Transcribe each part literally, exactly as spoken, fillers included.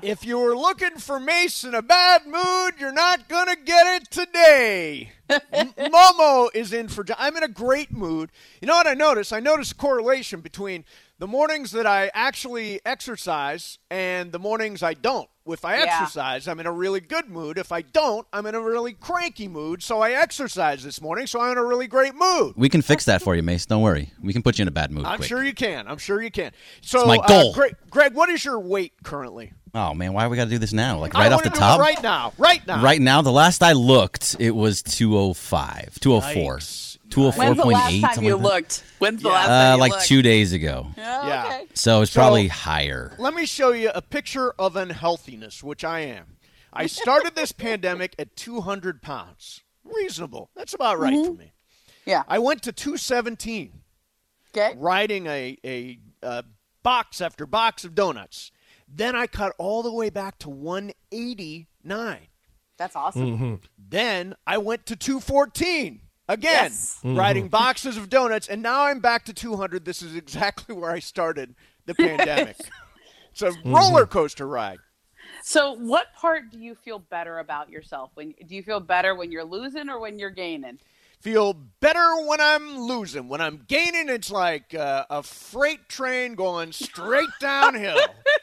If you were looking for Mace in a bad mood, you're not going to get it today. M- Momo is in for – I'm in a great mood. You know what I noticed? I noticed a correlation between the mornings that I actually exercise and the mornings I don't. If I Yeah. exercise, I'm in a really good mood. If I don't, I'm in a really cranky mood. So I exercised this morning, so I'm in a really great mood. We can fix that for you, Mace. Don't worry. We can put you in a bad mood I'm quick. sure you can. I'm sure you can. So, It's my goal. Uh, Greg, Greg, what is your weight currently? Oh, man, why we got to do this now? Like I right off wanna the do top? it right now. Right now. Right now, the last I looked, it was two oh five, two oh four. Yikes. two oh four When's the point last eight, time something you like that. looked? When's the Yeah. last Uh, time you like looked? two days ago. Oh, Yeah. okay. So it's So- probably higher. Let me show you a picture of unhealthiness, which I am. I started this pandemic at two hundred pounds. Reasonable. That's about right Mm-hmm. for me. Yeah. I went to two seventeen, Okay. riding a, a, a box after box of donuts. Then I cut all the way back to one eighty-nine. That's awesome. Then I went to two fourteen. Again, Yes. riding boxes of donuts, and now I'm back to two hundred. This is exactly where I started the pandemic. It's a roller coaster ride. So, what part do you feel better about yourself? When do you feel better when you're losing or when you're gaining? Feel better when I'm losing. When I'm gaining, it's like uh, a freight train going straight downhill.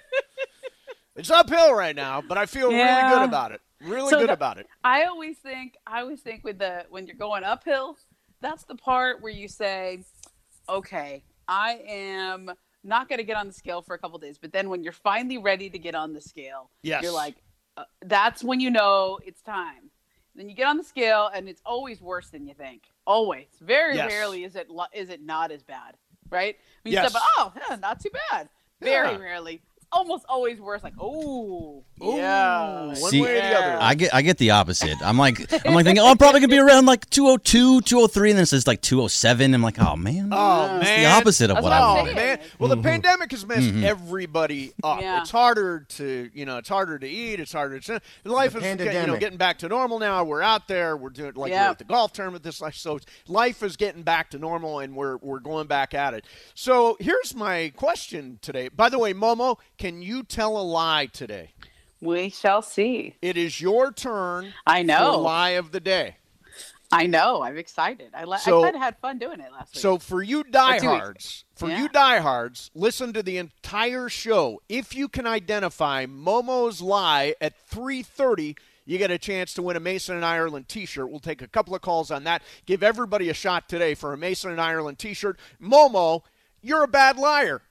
It's uphill right now, but I feel Yeah. really good about it. Really So good the- about it. I always think, I always think with the when you're going uphill, that's the part where you say, "Okay, I am not going to get on the scale for a couple days." But then when you're finally ready to get on the scale, Yes. you're like, uh, "That's when you know it's time." Then you get on the scale, and it's always worse than you think. Always, very Yes. rarely is it lo- is it not as bad, right? When you Yes. step, oh, yeah, not too bad. Very Yeah. rarely. Almost always worse. Like, oh, Ooh, yeah, one See, way or the other. I get I get the opposite. I'm like I'm like thinking, oh, I'm probably gonna be around like two oh two, two oh three, and then it says like two oh seven. I'm like, oh man, Oh, it's man. the opposite of That's what what I I'm Oh, wanted. saying. man. Well, the pandemic has messed everybody up. Yeah. It's harder to, you know, it's harder to eat. It's harder to. Life The is, get- you know, pandemic. getting back to normal now. We're out there. We're doing like Yeah. we're at the golf tournament this life. So life is getting back to normal, and we're we're going back at it. So here's my question today. By the way, Momo, can you tell a lie today? We shall see. It is your turn. I know. For lie of the day. I know. I'm excited. I, li- So- I kind of had fun doing it last week. So for you two weeks. diehards, for Yeah. you diehards, listen to the entire show. If you can identify Momo's lie at three thirty, you get a chance to win a Mason and Ireland T-shirt. We'll take a couple of calls on that. Give everybody a shot today for a Mason and Ireland T-shirt. Momo, you're a bad liar.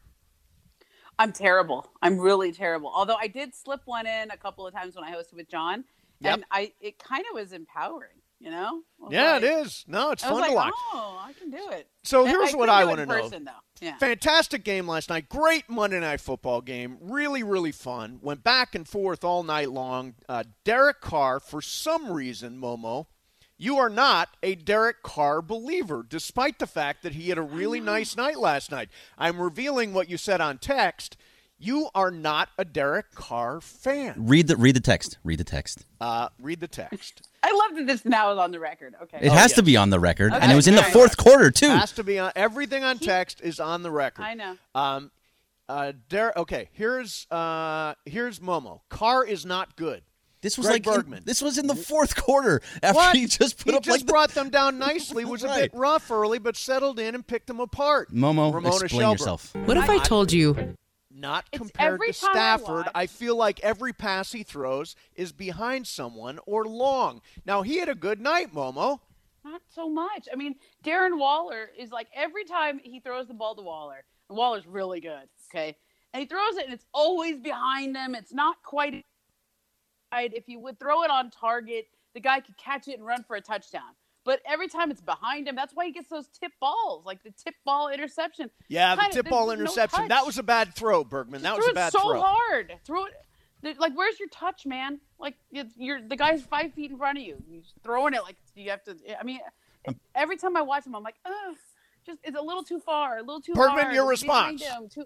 I'm terrible. I'm really terrible. Although I did slip one in a couple of times when I hosted with John, Yep. and I it kind of was empowering. You know? I was Yeah, like- it is. No, it's I was fun to like, watch. oh, I can do it. So And here's what couldn't I do it want to in know. person, though. Yeah. Fantastic game last night. Great Monday Night Football game. Really, really fun. Went back and forth all night long. Uh, Derek Carr, for some reason, Momo, you are not a Derek Carr believer, despite the fact that he had a really nice night last night. I'm revealing what you said on text. You are not a Derek Carr fan. Read the read the text. Read the text. Uh, read the text. I love that this now is on the record. Okay. It Oh, has yes. to be on the record, and Okay. it was in the Right. fourth quarter too. Has to be on. Everything on text is on the record. I know. Um, uh, Derek. Okay, here's uh, here's Momo. Carr is not good. This was Greg like in- Bergman. this was in the fourth quarter after What? he just put he up just like the- brought them down nicely. Was a bit Right. rough early, but settled in and picked them apart. Momo, Ramona explain Shelburne. yourself. What if I told you Not It's compared every to time I Stafford. watch- I feel like every pass he throws is behind someone or long. Now he had a good night, Momo. Not so much. I mean, Darren Waller is like every time he throws the ball to Waller, and Waller's really good, okay? And he throws it, and it's always behind him. It's not quite right. If you would throw it on target, the guy could catch it and run for a touchdown. But every time it's behind him, that's why he gets those tip balls, like the tip ball interception. Yeah, the Kinda- tip ball there's no interception. touch. that was a bad throw, Bergman. That Just was threw a bad it so throw. hard. Throw it. Like, where's your touch, man? Like, it's, you're the guy's five feet in front of you. You're just throwing it like you have to. I mean, every time I watch him, I'm like, ugh, just it's a little too far, a little too Bergman, hard. your It's behind response. him, too-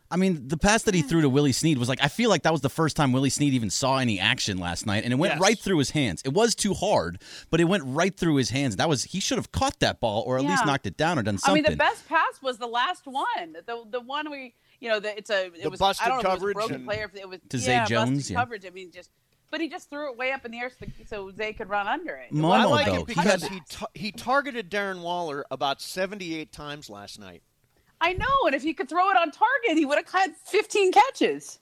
I mean, the pass that he threw to Willie Snead was like, I feel like that was the first time Willie Snead even saw any action last night, and it went Yes. right through his hands. It was too hard, but it went right through his hands. That was he should have caught that ball or at least Yeah. knocked it down or done I something. mean, the best pass was the last one. The the one we, you know, the, it's a it The was busted I don't know if it coverage was a broken and- player. If it was To Zay yeah, Jones, busted yeah. coverage. I mean, just but he just threw it way up in the air so, the, so Zay could run under it. It Momo, I wasn't like though, it a he because touchdown. he ta- he targeted Darren Waller about seventy-eight times last night. I know, and if he could throw it on target, he would have had fifteen catches.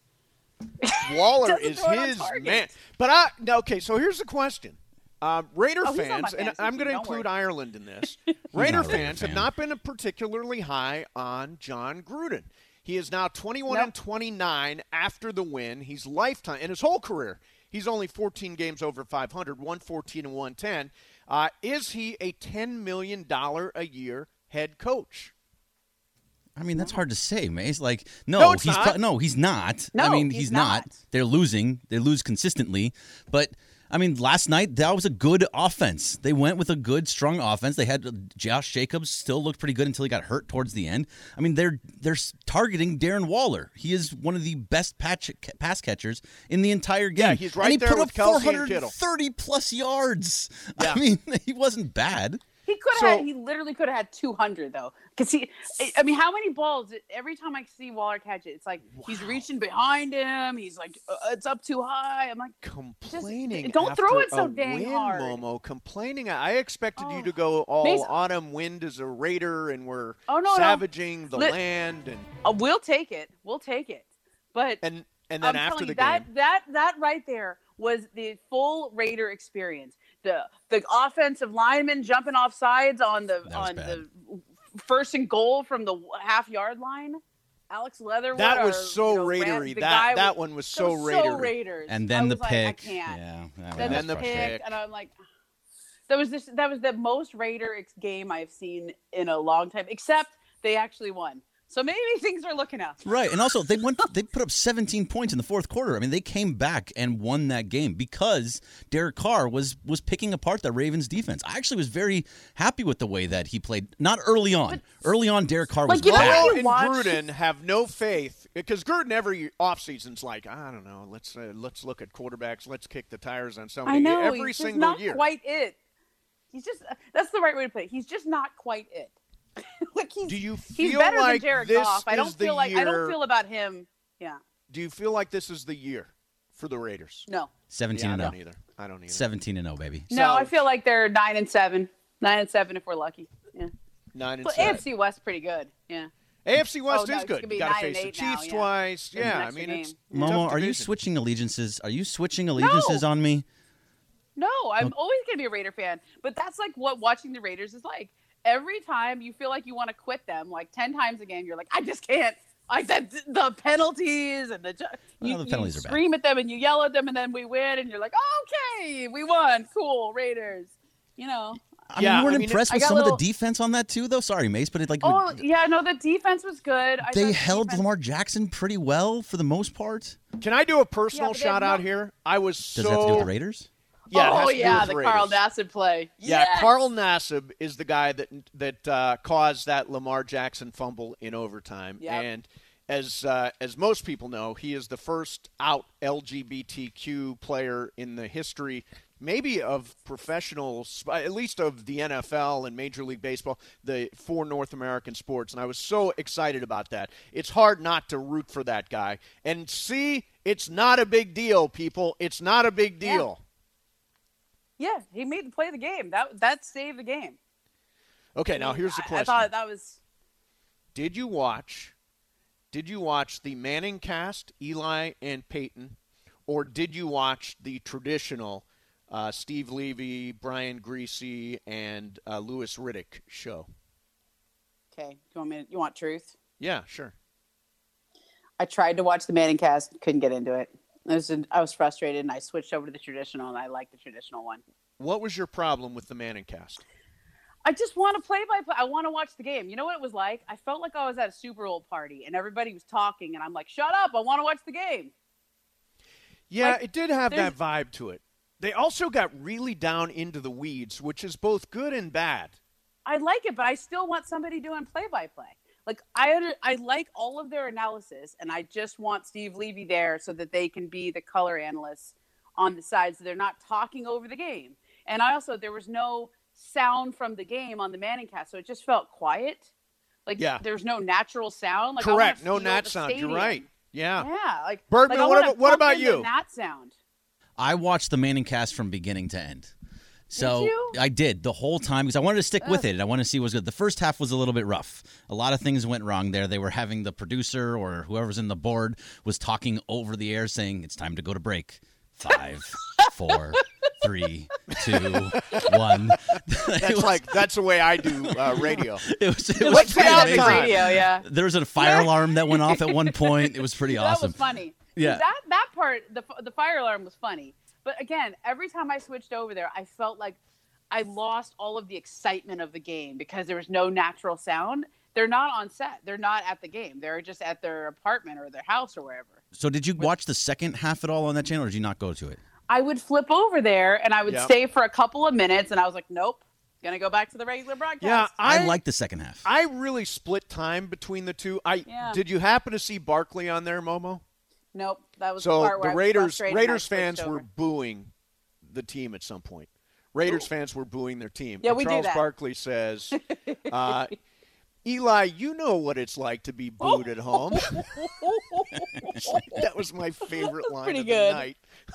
Waller Doesn't is throw it on his target. man. But I no, okay, so here's the question. Um, Raider Oh, he's on my fans, and fantasy I'm team, going to don't include worry. Ireland in this. Raider not a Raider fans have fan. not been particularly high on John Gruden. He is now twenty-one Nope. and twenty-nine after the win. He's lifetime in his whole career. He's only fourteen games over five hundred, one fourteen and one ten. Uh, is he a ten million dollars a year head coach? I mean, that's hard to say, Mace. Like, no, No, it's he's not. pro- no, he's not. I No, mean, he's he's not. not. They're losing. They lose consistently. But I mean, last night that was a good offense. They went with a good, strong offense. They had Josh Jacobs still looked pretty good until he got hurt towards the end. I mean, they're they're targeting Darren Waller. He is one of the best patch, pass catchers in the entire game. Yeah, he's right and he there put with up Kelsey and Kittle. four hundred thirty plus yards. Yeah. I mean, he wasn't bad. He could have So- had. He literally could have had two hundred though, because he. I mean, how many balls? Every time I see Waller catch it, it's like he's reaching behind him. He's like, uh, it's up too high. I'm like, Complaining. don't after throw it so a dang win, hard. Momo. Complaining. I expected you Oh. to go all Mason- autumn wind as a Raider, and we're Oh, no, no. savaging the Lit- land, and uh, we'll take it. We'll take it. But and and then I'm after telling the you, that game, that that right there was the full Raider experience. The the offensive lineman jumping off sides on the That was on bad. the first and goal from the half yard line. Alex Leatherwood. that was or, so you know, Ran- Raidery. the that guy that was one was so so, Raidery. so Raiders. And I then the was like, pick. I can't. Yeah, that Then, was And then the frustrating. pick. and I'm like, that was this. That was the most Raider ex- game I've seen in a long time. Except they actually won, so maybe things are looking up. Right, and also they went. They put up seventeen points in the fourth quarter. I mean, they came back and won that game because Derek Carr was was picking apart the Ravens defense. I actually was very happy with the way that he played. Not early on. early on, Derek Carr was Like, you know bad. what Momo you and watch- Gruden have no faith because Gruden every offseason's like, I don't know, let's uh, let's look at quarterbacks, let's kick the tires on somebody I know every he's just single not year. quite it. He's just that's the right way to put it. He's just not quite it. like he's Do you he's feel better like than Jared this Goff. I is don't the feel like I year- don't feel about him. Yeah, Do you feel like this is the year for the Raiders? no, Seventeen Yeah, I and don't zero. either. I don't either. Seventeen and zero, baby. no. So- I feel like they're nine and seven, nine and seven if we're lucky. Yeah, Nine and but seven. A F C West pretty good. Yeah. A F C West Oh, no, is it's good. gonna be You got to nine and face the eight now, Chiefs yeah. twice. There's Yeah, an I extra mean it's game. tough Momo, are you division. switching allegiances? Are you switching allegiances No. on me? No, I'm always gonna be a Raider fan. But that's like what watching the Raiders is like. Every time you feel like you want to quit them, like ten times a game, you're like, I just can't. Like that, the penalties and the ju- you, Well, the penalties you are bad. scream at them and you yell at them, and then we win, and you're like, okay, we won, cool, Raiders. You know. I Yeah, mean, you weren't I mean, impressed I with got some little- of the defense on that too, though. Sorry, Mace, but it like Oh yeah, no, the defense was good. I thought they the held defense- Lamar Jackson pretty well for the most part. Can I do a personal Yeah, but they have shout out no- here? I was Does so that have to do with the Raiders? Yeah, it has oh to do yeah, with the Raiders. Carl Nassib play. Yeah, Yes! Carl Nassib is the guy that that uh, caused that Lamar Jackson fumble in overtime. Yep. And as uh, as most people know, he is the first out L G B T Q player in the history, maybe of professional, sp- at least of the N F L and Major League Baseball, the four North American sports. And I was so excited about that. It's hard not to root for that guy. And see, it's not a big deal, people. It's not a big Yeah. deal. Yeah, he made the play of the game. That that saved the game. Okay, now here's the I- question. I thought that was. Did you watch? Did you watch the Manning cast, Eli and Peyton, or did you watch the traditional uh, Steve Levy, Brian Greasy, and uh, Louis Riddick show? Okay, you want me? You want truth? Yeah, sure. I tried to watch the Manning cast, couldn't get into it. I was, I was frustrated, and I switched over to the traditional, and I like the traditional one. What was your problem with the Manning cast? I just want to play by play. I want to watch the game. You know what it was like? I felt like I was at a Super Bowl party, and everybody was talking, and I'm like, shut up, I want to watch the game. Yeah, Like, it did have there's- that vibe to it. They also got really down into the weeds, which is both good and bad. I like it, but I still want somebody doing play by play. Like I under, I like all of their analysis, and I just want Steve Levy there so that they can be the color analysts on the side, so they're not talking over the game. And I also there was no sound from the game on the Manning cast, so it just felt quiet. Like yeah. there's no natural sound. Like, correct, no nat sound. You're right. Yeah, yeah. Like Bergman, like, what about what about you? That sound. I watched the Manning cast from beginning to end. So did you? I did the whole time because I wanted to stick Ugh. with it. I wanted to see what was good. The first half was a little bit rough. A lot of things went wrong there. They were having the producer or whoever's in the board was talking over the air saying, it's time to go to break. Five, four, three, two, one. That's was, like that's the way I do uh, radio. It was, it was What's pretty amazing. Radio, yeah. There was a fire alarm that went off at one point. It was pretty that awesome. That was funny. Yeah, that that part, the the fire alarm was funny. But again, every time I switched over there, I felt like I lost all of the excitement of the game because there was no natural sound. They're not on set. They're not at the game. They're just at their apartment or their house or wherever. So did you watch the second half at all on that channel, or did you not go to it? I would flip over there, and I would yep. stay for a couple of minutes, and I was like, nope, going to go back to the regular broadcast. Yeah, I, I like the second half. I really split time between the two. I yeah. Did you happen to see Barkley on there, Momo? Nope. That was so the part where the Raiders, I was Raiders fans were booing the team at some point. Raiders Ooh. fans were booing their team. Yeah, and we Charles do that. Barkley says, uh, Eli, you know what it's like to be booed at home. That was my favorite line pretty of good. the night.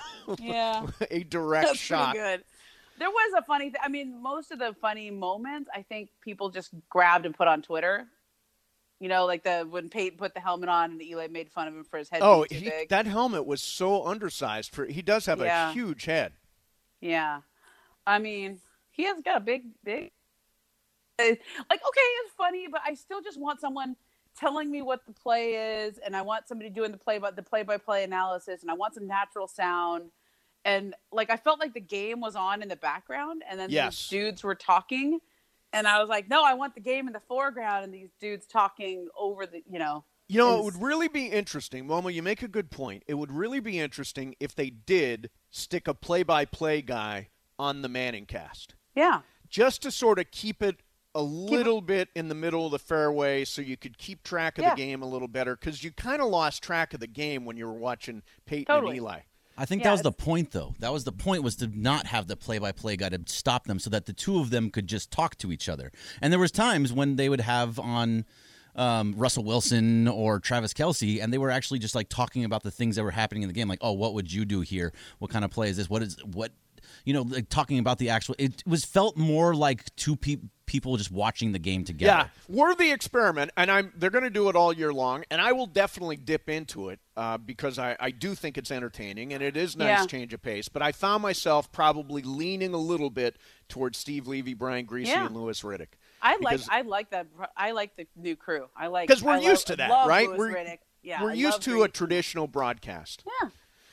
Yeah. A direct That's shot. Pretty good. There was a funny thing. I mean, most of the funny moments, I think people just grabbed and put on Twitter. You know, like the when Peyton put the helmet on and Eli made fun of him for his head oh, being too he, big. that helmet was so undersized. For He does have yeah. a huge head. Yeah. I mean, he has got a big, big. Like, okay, it's funny, but I still just want someone telling me what the play is, and I want somebody doing the play by the play-by-play analysis, and I want some natural sound. And like I felt like the game was on in the background, and then yes. these dudes were talking, and I was like, no, I want the game in the foreground, and these dudes talking over the, you know. You know, it would really be interesting. Momo, you make a good point. It would really be interesting if they did stick a play-by-play guy on the Manning cast. Yeah. Just to sort of keep it a little keep bit in the middle of the fairway so you could keep track of yeah. the game a little better, because you kind of lost track of the game when you were watching Peyton totally. and Eli. I think yeah, that was the point, though. That was the point, was to not have the play-by-play guy to stop them so that the two of them could just talk to each other. And there was times when they would have on um, Russell Wilson or Travis Kelce, and they were actually just like talking about the things that were happening in the game. Like, oh, what would you do here? What kind of play is this? What is what? You know, like talking about the actual. It was felt more like two people. people just watching the game together. Yeah, worthy experiment, and I'm they're going to do it all year long, and I will definitely dip into it uh, because I, I do think it's entertaining, and it is nice yeah. change of pace. But I found myself probably leaning a little bit towards Steve Levy, Brian Griese, yeah. and Louis Riddick. I like I like that. I like the new crew. I like because we're I used love, to that, love right? Louis we're Riddick. Yeah, we're I used love to Griese. a traditional broadcast. Yeah.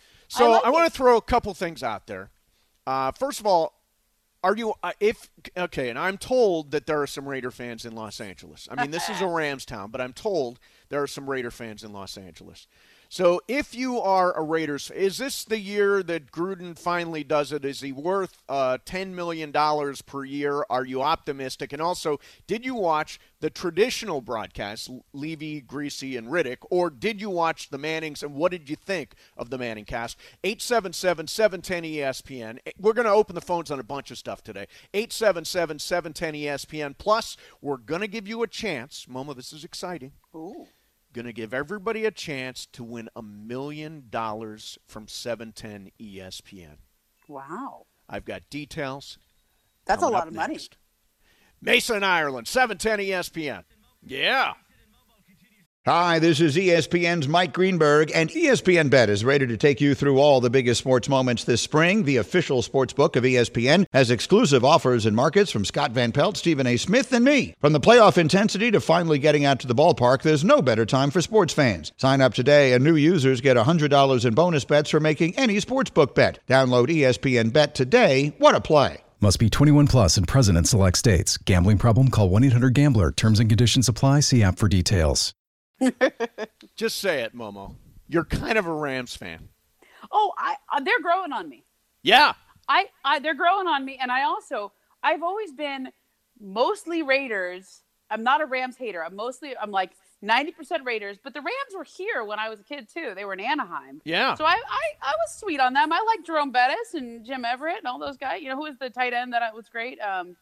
So I, like I want it. to throw a couple things out there. Uh, first of all, are you uh, if okay? And I'm told that there are some Raider fans in Los Angeles. I mean, this is a Rams town, but I'm told there are some Raider fans in Los Angeles. So if you are a Raiders, is this the year that Gruden finally does it? Is he worth uh, ten million dollars per year? Are you optimistic? And also, did you watch the traditional broadcasts, Levy, Griese, and Riddick, or did you watch the Mannings, and what did you think of the Manning cast? eight seven seven, seven one zero, E S P N. We're going to open the phones on a bunch of stuff today. eight seven seven, seven one zero, E S P N. Plus, we're going to give you a chance. Momo, this is exciting. Ooh. Going to give everybody a chance to win a million dollars from seven ten E S P N. Wow. I've got details. That's a coming lot up of money. next. Mason, Ireland, seven ten E S P N. Yeah. Hi, this is E S P N's Mike Greenberg, and E S P N Bet is ready to take you through all the biggest sports moments this spring. The official sports book of E S P N has exclusive offers and markets from Scott Van Pelt, Stephen A. Smith, and me. From the playoff intensity to finally getting out to the ballpark, there's no better time for sports fans. Sign up today, and new users get one hundred dollars in bonus bets for making any sportsbook bet. Download E S P N Bet today. What a play. Must be twenty-one plus and present in select states. Gambling problem? Call one eight hundred gambler. Terms and conditions apply. See app for details. Just say it, Momo. You're kind of a Rams fan. Oh, I uh, they're growing on me. Yeah. I, I they're growing on me, and I also I've always been mostly Raiders I'm not a Rams hater. I'm mostly I'm like ninety percent Raiders, but the Rams were here when I was a kid too. They were in Anaheim. Yeah. So I, I, I was sweet on them. I like Jerome Bettis and Jim Everett and all those guys. You know, who was the tight end that was great? Um,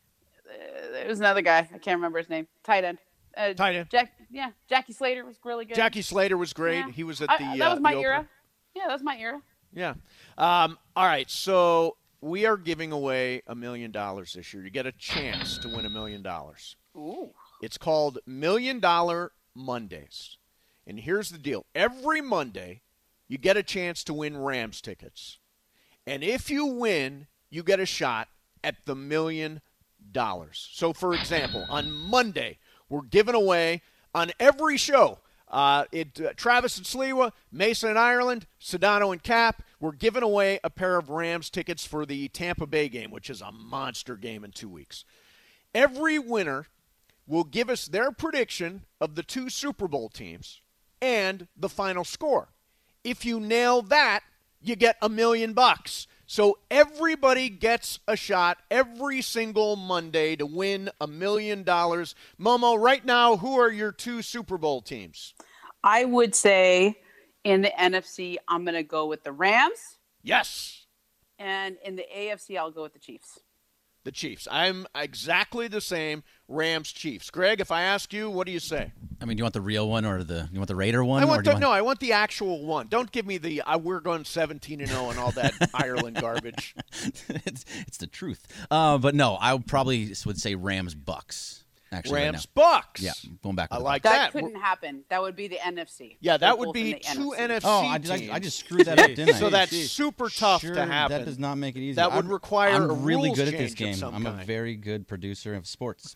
uh, there was another guy. I can't remember his name. Tight end. Uh, Tight end. Jack, yeah, Jackie Slater was really good. Jackie Slater was great. Yeah. He was at I- the that was uh, my the era. opener. Yeah, that was my era. Yeah. Um, all right. So we are giving away a million dollars this year. You get a chance to win a million dollars. Ooh. It's called Million Dollar Mondays. And here's the deal. Every Monday, you get a chance to win Rams tickets. And if you win, you get a shot at the million dollars. So, for example, on Monday, we're giving away on every show, uh, it, uh, Travis and Sliwa, Mason and Ireland, Sedano and Cap, we're giving away a pair of Rams tickets for the Tampa Bay game, which is a monster game in two weeks. Every winner will give us their prediction of the two Super Bowl teams and the final score. If you nail that, you get a million bucks. So everybody gets a shot every single Monday to win a million dollars. Momo, right now, who are your two Super Bowl teams? I would say in the N F C, I'm going to go with the Rams. Yes, And in the A F C, I'll go with the Chiefs. the Chiefs. I'm exactly the same, Rams, Chiefs. Greg, if I ask you, what do you say? I mean, do you want the real one or the you want the Raider one? I or want do you the, no, I want the actual one. Don't give me the uh, we're going seventeen and oh and all that Ireland garbage. it's, it's the truth. Uh, but no, I would probably would say Rams Bucks. Actually, right Rams, now. Bucks. Yeah, going back. I with the like Bucks. That that. couldn't happen. That would be the N F C. Yeah, They're that would both be in the two N F C. N F C Oh, I, teams. did, I, I just screwed that up, didn't I? So that's Jeez. super tough sure, to happen. That does not make it easy. That would I'm, require I'm a really rules good at this change of game. some I'm a kind. very good producer of sports.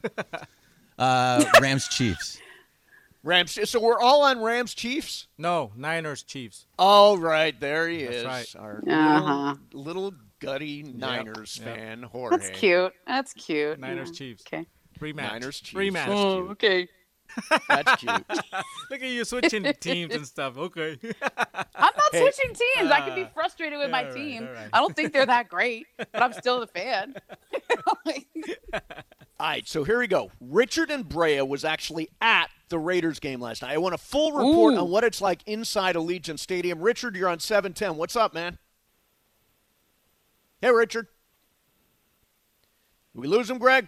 uh, Rams Chiefs. Rams. So we're all on Rams, Chiefs. No, Niners, Chiefs. All right, there he That's is, right. our Uh-huh. little, little gutty Niners yep. fan, Jorge. That's cute. That's cute. Niners, Yeah. Chiefs. Okay. Rematch. Niners, Chiefs. Rematch. That's Oh, cute. okay. That's cute. Look at you switching teams and stuff. Okay. I'm not Hey. switching teams. I can be Uh, frustrated with all my right, team. all right. I don't think they're that great, but I'm still a fan. All right, so here we go. Richard and Brea was actually at the Raiders game last night. I want a full report Ooh. on what it's like inside Allegiant Stadium. Richard, you're on seven ten. What's up, man? Hey, Richard. Did we lose him, Greg?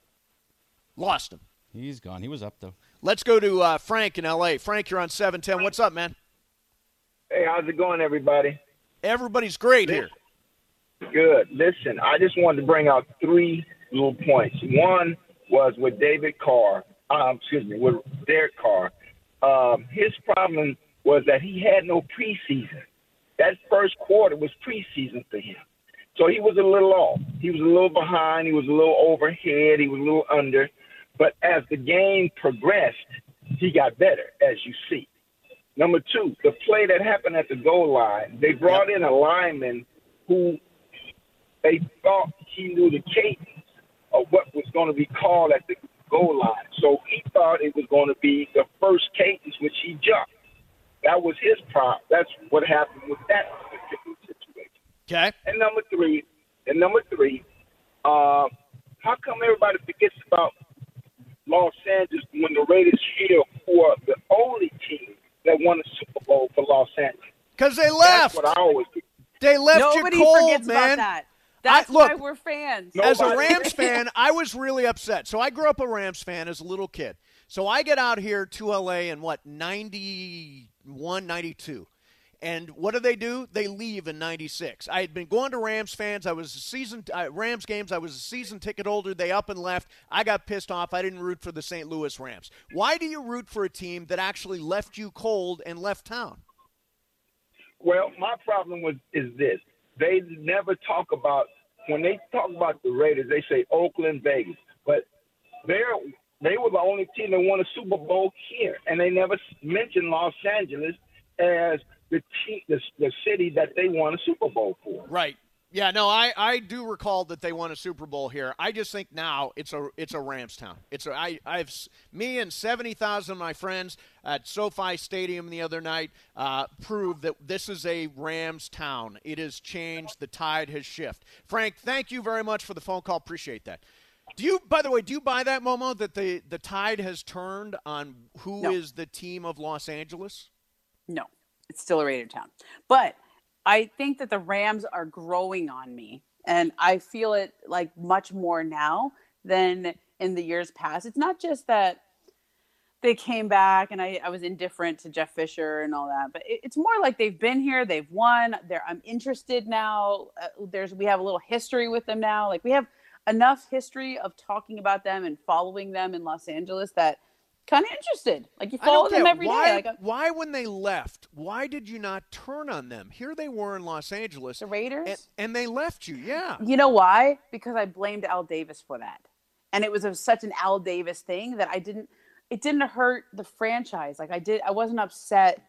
Lost him. He's gone. He was up though. Let's go to uh, Frank in L A. Frank, you're on seven ten. What's up, man? Hey, how's it going, everybody? Everybody's great here. Good. Listen, I just wanted to bring out three little points. One was with David Carr, um, excuse me, with Derek Carr. Um, his problem was that he had no preseason. That first quarter was preseason for him. So he was a little off. He was a little behind. He was a little overhead. He was a little under. But as the game progressed, he got better, as you see. Number two, the play that happened at the goal line, they brought in a lineman who they thought he knew the cadence of what was going to be called at the goal line. So he thought it was going to be the first cadence, which he jumped. That was his problem. That's what happened with that particular situation. Okay. And number three, and number three, uh, how come everybody forgets about Los Angeles when the Raiders here were the only team that won a Super Bowl for Los Angeles? Because they left. That's what I always do. They left Nobody you cold, forgets man. about that. That's I- look, why we're fans. No. As a Nobody- Rams fan, I was really upset. So I grew up a Rams fan as a little kid. So I get out here to L A in what, ninety-one, ninety-two. And what do they do? They leave in ninety-six. I had been going to Rams fans. I was a season uh, Rams games. I was a season ticket holder. They up and left. I got pissed off. I didn't root for the Saint Louis Rams. Why do you root for a team that actually left you cold and left town? Well, my problem was is this. They never talk about, when they talk about the Raiders, they say Oakland, Vegas. But they're, they were the only team that won a Super Bowl here. And they never mentioned Los Angeles as the, team, the, the city that they won a Super Bowl for. Right. Yeah, no, I, I do recall that they won a Super Bowl here. I just think now it's a it's a Rams town. It's a, I I've me and seventy thousand of my friends at SoFi Stadium the other night uh, proved that this is a Rams town. It has changed. The tide has shifted. Frank, thank you very much for the phone call. Appreciate that. Do you, by the way, do you buy that, Momo, that the, the tide has turned on who No. is the team of Los Angeles? No, it's still a Raider town. But I think that the Rams are growing on me, and I feel it like much more now than in the years past. It's not just that they came back and I, I was indifferent to Jeff Fisher and all that, but it, it's more like they've been here, they've won. They're, I'm interested now. Uh, there's we have a little history with them now. Like we have enough history of talking about them and following them in Los Angeles that kind of interested. Like you I don't follow them get every day. why, Like a, why, when they left, why did you not turn on them? Here they were in Los Angeles. the Raiders. And, and they left you, yeah. You know why? Because I blamed Al Davis for that. And it was a, such an Al Davis thing that I didn't, it didn't hurt the franchise. Like I did, I wasn't upset.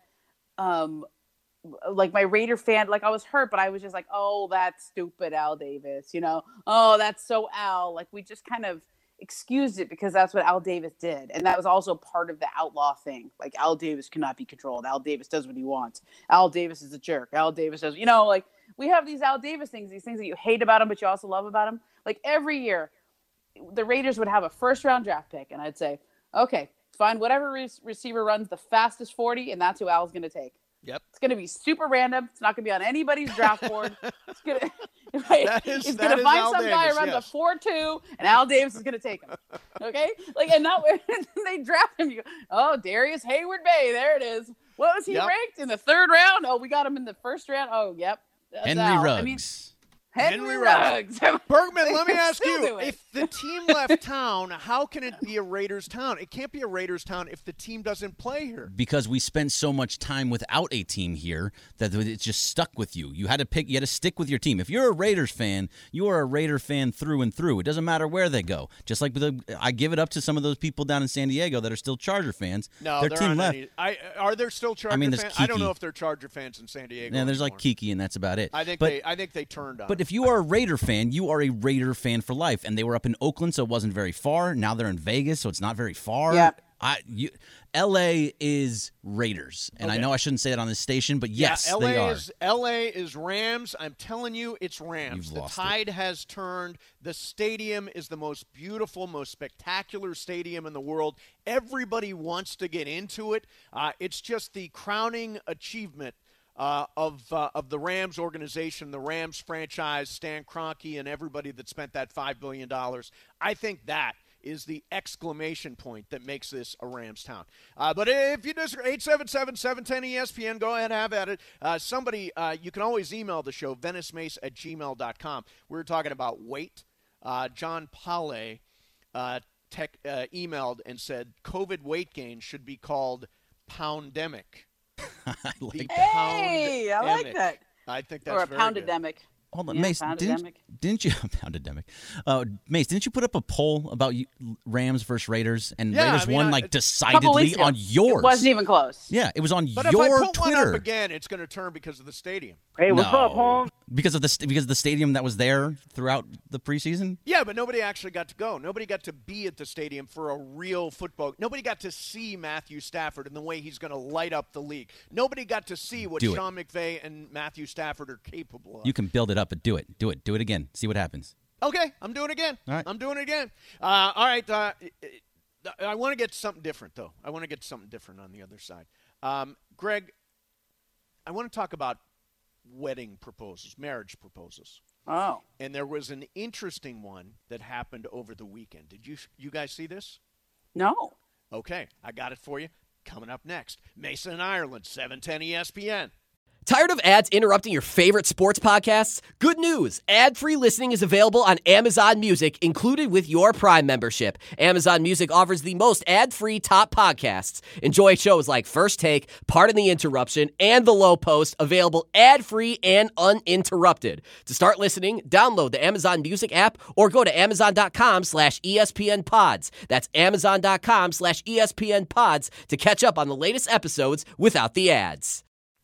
Um, like my Raider fan, like I was hurt, but I was just like, oh, that's stupid Al Davis, you know? Oh, that's so Al. Like we just kind of excused it because that's what Al Davis did. And that was also part of the outlaw thing. Like Al Davis cannot be controlled. Al Davis does what he wants. Al Davis is a jerk. Al Davis does, you know, like we have these Al Davis things, these things that you hate about him, but you also love about him. Like every year, the Raiders would have a first round draft pick. And I'd say, okay, find whatever re- receiver runs the fastest forty, and that's who Al's going to take. Yep. It's going to be super random. It's not going to be on anybody's draft board. It's going to right? That is- He's that going to is find Al some guy Davis, who runs yes. a four two, and Al Davis is going to take him. Okay? Like, and that way they draft him. You go, oh, Darius Hayward Bay. There it is. What was he Yep. ranked in the third round? Oh, we got him in the first round. Oh, yep. That's Henry Al. Ruggs. I mean, Henry Henry Ruggs. Ruggs. Bergman, let me They ask still do you, it. if the team left town, how can it be a Raiders town? It can't be a Raiders town if the team doesn't play here. Because we spent so much time without a team here that it just stuck with you. You had to pick. You had to stick with your team. If you're a Raiders fan, you are a Raider fan through and through. It doesn't matter where they go. Just like with the, I give it up to some of those people down in San Diego that are still Charger fans. No, their there team aren't left. any. I, are there still Charger I mean, there's fans? I don't Kiki. know if they're Charger fans in San Diego. Yeah, there's anymore. like Kiki, and that's about it. I think but, they. I think they turned on. But him. if you are a Raider fan, you are a Raider fan for life. And they were up in Oakland, so it wasn't very far. Now they're in Vegas, so it's not very far. Yeah. I, you, L A is Raiders, and I Okay. know I shouldn't say that on this station, but yes, yeah, L A they are. is L A is Rams. I'm telling you, it's Rams. You've the lost it. tide has turned. The stadium is the most beautiful, most spectacular stadium in the world. Everybody wants to get into it. Uh, it's just the crowning achievement uh, of uh, of the Rams organization, the Rams franchise, Stan Kroenke, and everybody that spent that five billion dollars. I think that is the exclamation point that makes this a Rams town. Uh, but if you disagree, eight seven seven, seven one zero, E S P N, go ahead, have at it. Uh, somebody, uh, you can always email the show, venice mace at gmail dot com. We were talking about weight. Uh, John Pale uh, tech, uh, emailed and said COVID weight gain should be called poundemic. I like The that. Hey, I like poundemic. that. I think that's Or a very good. poundedemic. Hold on, Yeah, Mace. Didn't, poundedemic. didn't you poundedemic? Uh, Mace, didn't you put up a poll about you, Rams versus Raiders, and Yeah, Raiders I mean, won I- like a Couple decidedly weeks ago. on yours? It wasn't even close. Yeah, it was on But if your I put Twitter. one up again, it's going to turn because of the stadium. Hey, what's No. up, Holmes? Because of the st- because of the stadium that was there throughout the preseason. Yeah, but nobody actually got to go. Nobody got to be at the stadium for a real football. Nobody got to see Matthew Stafford and the way he's going to light up the league. Nobody got to see what Do it. Sean McVay and Matthew Stafford are capable of. You can build it up, but do it, do it, do it again. See what happens. Okay, I'm doing it again. All right. I'm doing it again. Uh, all right. Uh, I want to get to something different, though. I want to get to something different on the other side. Um, Greg, I want to talk about wedding proposals, marriage proposals. Oh. And there was an interesting one that happened over the weekend. Did you you guys see this? No. Okay, I got it for you. Coming up next, Mason and Ireland, seven ten E S P N. Tired of ads interrupting your favorite sports podcasts? Good news! Ad-free listening is available on Amazon Music, included with your Prime membership. Amazon Music offers the most ad-free top podcasts. Enjoy shows like First Take, Pardon the Interruption, and The Low Post, available ad-free and uninterrupted. To start listening, download the Amazon Music app or go to amazon.com slash ESPN pods. That's amazon.com slash ESPN pods to catch up on the latest episodes without the ads.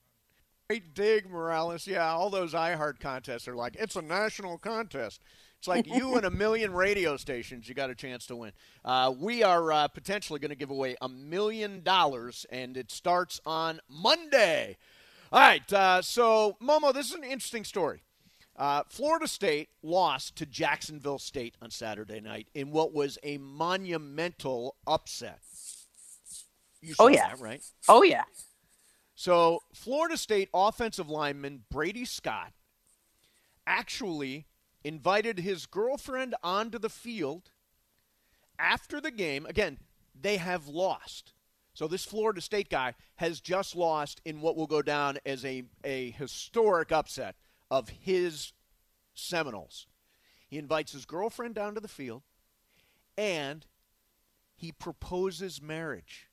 Great dig, Morales. Yeah, all those iHeart contests are like, it's a national contest. It's like you and a million radio stations, you got a chance to win. Uh, we are uh, potentially going to give away a million dollars, and it starts on Monday. All right, uh, so, Momo, this is an interesting story. Uh, Florida State lost to Jacksonville State on Saturday night in what was a monumental upset. You saw Oh, yeah. that, right? Oh, yeah. So Florida State offensive lineman Brady Scott actually invited his girlfriend onto the field after the game. Again, they have lost. So this Florida State guy has just lost in what will go down as a, a historic upset of his Seminoles. He invites his girlfriend down to the field, and he proposes marriage.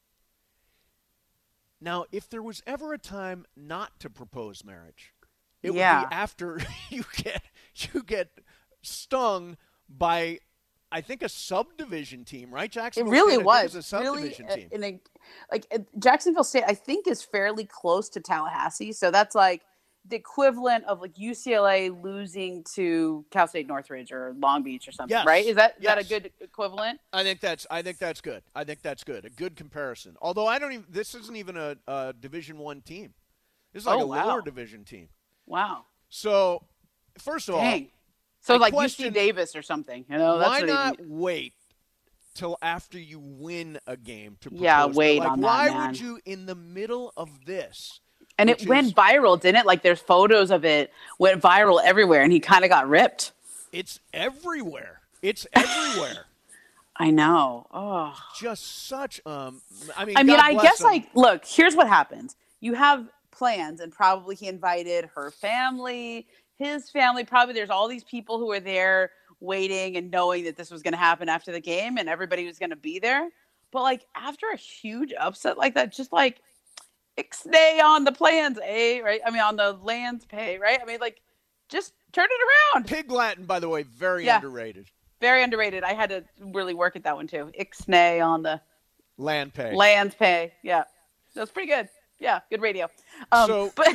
Now, if there was ever a time not to propose marriage, it Yeah. would be after you get you get stung by, I think, a subdivision team, right, It Jacksonville really State? I was. think it was a really, subdivision uh, team. in a, like uh, Jacksonville State, I think is fairly close to Tallahassee. So that's like the equivalent of like U C L A losing to Cal State Northridge or Long Beach or something, Yes. right? Is that is that a Yes. good equivalent? I think that's I think that's good. I think that's good. A good comparison. Although I don't even this isn't even a, a Division One team. This is like Oh, a wow. lower division team. Wow. So, first of all, Dang. So I like U question- C Davis or something, you know? That's why what not He, wait till after you win a game to propose? Yeah, But, wait like, on that, why man. would you, in the middle of this? and it which went is- viral, didn't it? Like there's photos of it went viral everywhere, and he kind of got ripped. It's everywhere. It's everywhere. I know. Oh. Just such um. I mean, I mean, God I bless guess him. like, look, here's what happened. You have plans, and probably he invited her family, his family. Probably there's all these people who were there waiting and knowing that this was going to happen after the game, and everybody was going to be there. But like after a huge upset like that, just like ixnay on the plans, eh? Right? I mean, on the lands pay, right? I mean, like just turn it around. Pig Latin, by the way, very Yeah. underrated. Very underrated. I had to really work at that one too. Ixnay on the Land pay. lands pay. Yeah, that's pretty good. Yeah, good radio. Um, So- but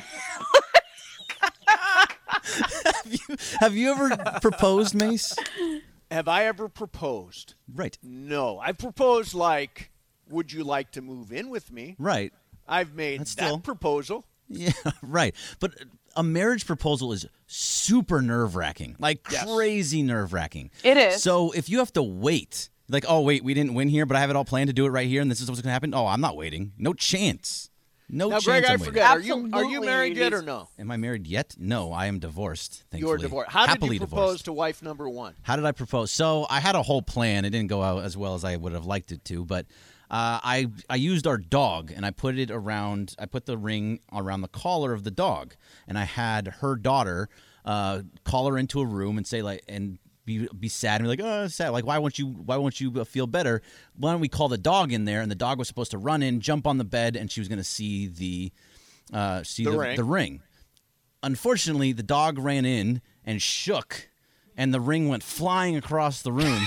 have, you, have you ever proposed, Mace? Have I ever proposed? Right. No. I've proposed like, would you like to move in with me? Right. I've made That's that still- proposal. Yeah, right. But a marriage proposal is super nerve-wracking, like Yes. crazy nerve-wracking. It is. So if you have to wait, like, oh, wait, we didn't win here, but I have it all planned to do it right here, and this is what's going to happen. Oh, I'm not waiting. No chance. No Now, chance Greg, I'm I waiting. forget. Are you are you Absolutely, married you yet need- or no? Am I married yet? No, I am divorced, thankfully. You're divorced. How Happily did you propose divorced. to wife number one? How did I propose? So I had a whole plan. It didn't go out as well as I would have liked it to, but uh, I I used our dog and I put it around. I put the ring around the collar of the dog, and I had her daughter uh, call her into a room and say like and. Be, be sad and be like, oh, sad. Like, why won't you? Why won't you feel better? Why don't we call the dog in there? And the dog was supposed to run in, jump on the bed, and she was going to see the uh, see The the, ring. the ring. Unfortunately, the dog ran in and shook, and the ring went flying across the room.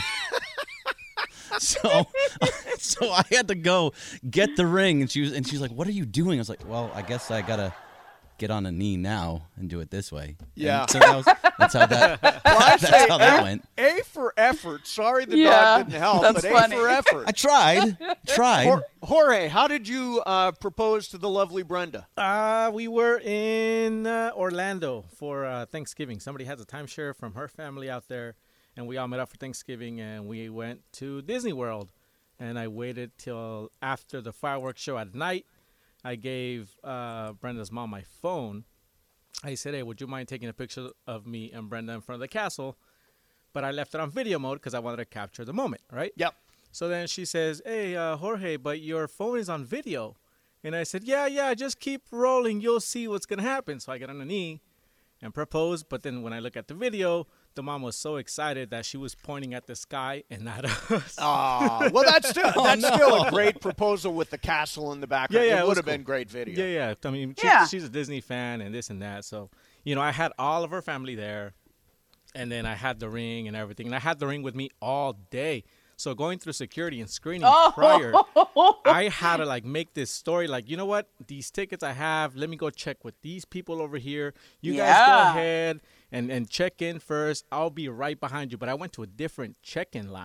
so, so I had to go get the ring, and she was and she was like, "What are you doing?" I was like, "Well, I guess I gotta get on a knee now and do it this way." And Yeah. so that was, that's how that that's how that went. A for effort. Sorry the Yeah, dog didn't help, that's but A funny. for effort. I tried, tried. Jor- Jorge, how did you uh, propose to the lovely Brenda? Uh, we were in uh, Orlando for uh, Thanksgiving. Somebody has a timeshare from her family out there, and we all met up for Thanksgiving, and we went to Disney World. And I waited till after the fireworks show at night. I gave uh, Brenda's mom my phone. I said, hey, would you mind taking a picture of me and Brenda in front of the castle? But I left it on video mode because I wanted to capture the moment, right? Yep. So then she says, hey, uh, Jorge, but your phone is on video. And I said, yeah, yeah, just keep rolling. You'll see what's going to happen. So I get on a knee and propose. But then when I look at the video, the mom was so excited that she was pointing at the sky and not us. Ah, well, that's still that's still a great proposal with the castle in the background. Yeah, yeah, it it would was have cool. been great video. Yeah, yeah. I mean, she, Yeah. she's a Disney fan and this and that. So, you know, I had all of her family there. And then I had the ring and everything. And I had the ring with me all day. So going through security and screening Oh. prior, I had to like make this story like, you know what? These tickets I have, let me go check with these people over here. You guys go Yeah. ahead and, and check in first. I'll be right behind you. But I went to a different check-in line.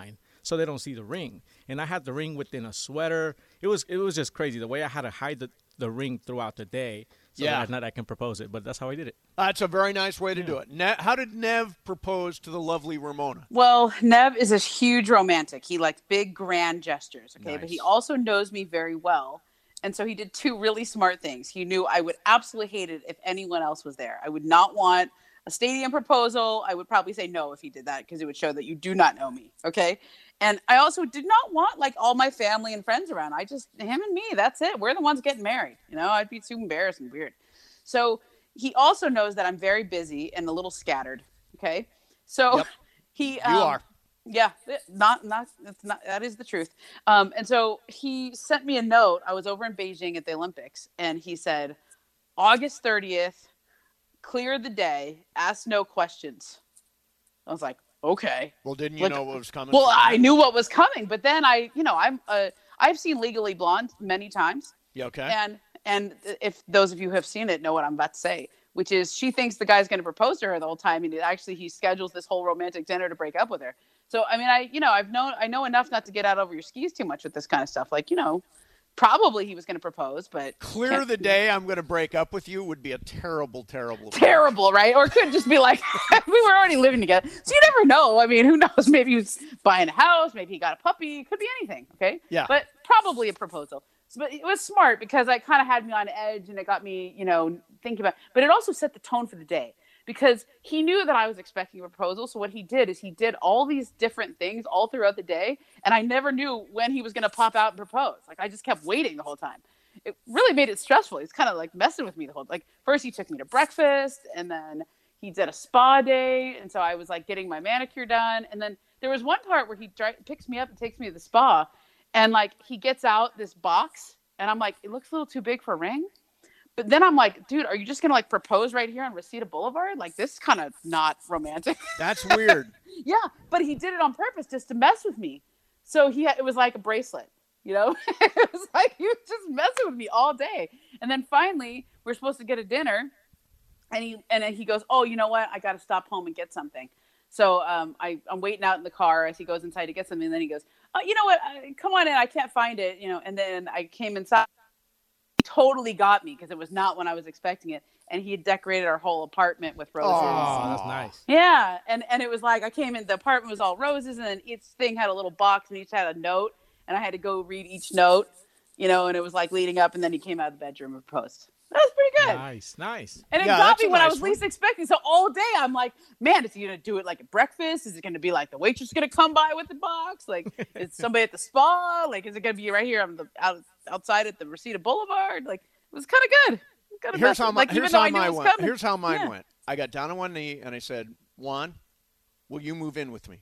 so they don't see the ring. And I had the ring within a sweater. It was it was just crazy the way I had to hide the, the ring throughout the day. So Yeah. that at night I can propose it. But that's how I did it. That's a very nice way to do it. Ne- how did Nev propose to the lovely Ramona? Well, Nev is a huge romantic. He likes big, grand gestures, okay? Nice. But he also knows me very well. And so he did two really smart things. He knew I would absolutely hate it if anyone else was there. I would not want a stadium proposal. I would probably say no if he did that because it would show that you do not know me, okay? And I also did not want, like, all my family and friends around. I just, him and me, that's it. We're the ones getting married. You know, I'd be too embarrassed and weird. So he also knows that I'm very busy and a little scattered, okay? So Yep. he... You um, are. Yeah, not not it's not that is the truth. Um, and so he sent me a note. I was over in Beijing at the Olympics, and he said, August thirtieth, clear the day, ask no questions. I was like, okay. Well, didn't you Like- know what was coming? Well, from I that? knew what was coming, but then I, you know, I'm uh, I've seen Legally Blonde many times, Yeah, okay. and and if those of you who have seen it know what I'm about to say, which is she thinks the guy's going to propose to her the whole time, and it actually he schedules this whole romantic dinner to break up with her. So, I mean, I, you know, I've known, I know enough not to get out over your skis too much with this kind of stuff. Like, you know, probably he was going to propose, but Clear can't- the day I'm going to break up with you would be a terrible, terrible. terrible, right? Or it could just be like, we were already living together. So you never know. I mean, who knows? Maybe he was buying a house. Maybe he got a puppy. It could be anything. Okay. Yeah. But probably a proposal. So, but it was smart because it kind of had me on edge and it got me, you know, thinking about, but it also set the tone for the day. Because he knew that I was expecting a proposal. So what he did is he did all these different things all throughout the day. And I never knew when he was going to pop out and propose. Like, I just kept waiting the whole time. It really made it stressful. He's kind of like messing with me the whole, like, first he took me to breakfast and then he did a spa day. And so I was like getting my manicure done. And then there was one part where he dri- picks me up and takes me to the spa. And like, he gets out this box and I'm like, it looks a little too big for a ring. But then I'm like, dude, are you just going to like propose right here on Reseda Boulevard? Like, this is kind of not romantic. That's weird. Yeah, but he did it on purpose just to mess with me. So he had, it was like a bracelet, you know? It was like he was just messing with me all day. And then finally, we're supposed to get a dinner. And he and then he goes, oh, you know what? I got to stop home and get something. So um, I, I'm waiting out in the car as he goes inside to get something. And then he goes, oh, you know what? Uh, come on in. I can't find it. You know. And then I came inside. Totally got me because it was not when I was expecting it, and he had decorated our whole apartment with roses. Oh, that's nice. Yeah, and and it was like I came in, the apartment was all roses, and then each thing had a little box, and each had a note, and I had to go read each note, you know, and it was like leading up, and then he came out of the bedroom and proposed. That was pretty good. Nice, nice. And it Yeah, got that's me a when I nice was one. least expecting. So all day I'm like, man, is he gonna do it like at breakfast? Is it gonna be like the waitress gonna come by with the box? Like, is somebody at the spa? Like, is it gonna be right here on the out, outside at the Reseda Boulevard? Like, it was kind of good. Kinda Here's messed how, with- my, like, here's even though how I knew it mine was went. coming. Here's how mine Yeah. went. I got down on one knee and I said, Juan, will you move in with me?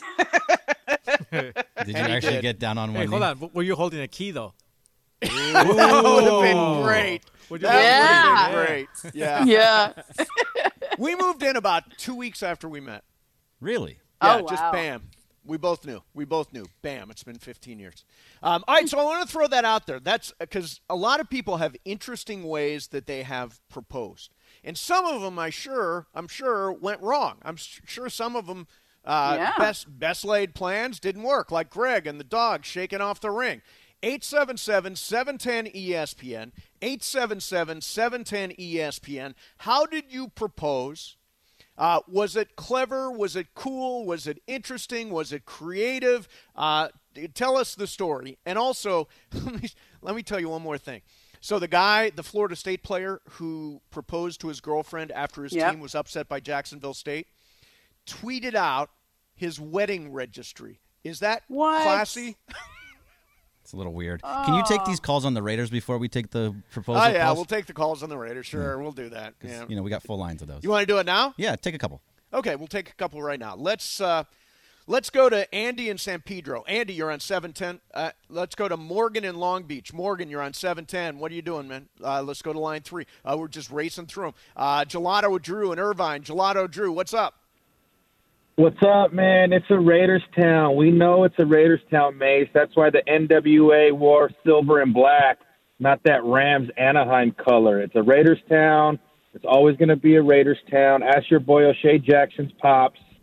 Did you And he actually did. get down on Hey, one hold knee? on. W- Were you holding a key though? That would have been great. Would you That Yeah. would have been great. Yeah. Yeah. We moved in about two weeks after we met. Really? Yeah, Oh, just wow. bam. We both knew. We both knew. Bam. It's been fifteen years. Um, all right, so I want to throw that out there. That's because a lot of people have interesting ways that they have proposed, and some of them, I sure, I'm sure, went wrong. I'm s- sure some of them, uh, Yeah. best best laid plans didn't work, like Greg and the dog shaking off the ring. eight seven seven, seven one zero, E S P N. eight seven seven, seven one zero, E S P N. How did you propose? Uh, was it clever? Was it cool? Was it interesting? Was it creative? Uh, tell us the story. And also, let me, let me tell you one more thing. So the guy, the Florida State player who proposed to his girlfriend after his Yep. team was upset by Jacksonville State, tweeted out his wedding registry. Is that What? classy? It's a little weird. Can you take these calls on the Raiders before we take the proposal Oh, yeah, calls? we'll take the calls on the Raiders. Sure, we'll do that. 'Cause, Yeah. You know, we got full lines of those. You want to do it now? Yeah, take a couple. Okay, we'll take a couple right now. Let's uh, let's go to Andy in San Pedro. Andy, you're on seven ten. Uh, let's go to Morgan in Long Beach. Morgan, you're on seven ten. What are you doing, man? Uh, let's go to line three. Uh, we're just racing through them. Uh, Gelato Drew in Irvine. Gelato Drew, what's up? What's up, man? It's a Raiders town. We know it's a Raiders town, Mace. That's why the N W A wore silver and black, not that Rams Anaheim color. It's a Raiders town. It's always going to be a Raiders town. Ask your boy O'Shea Jackson's pops.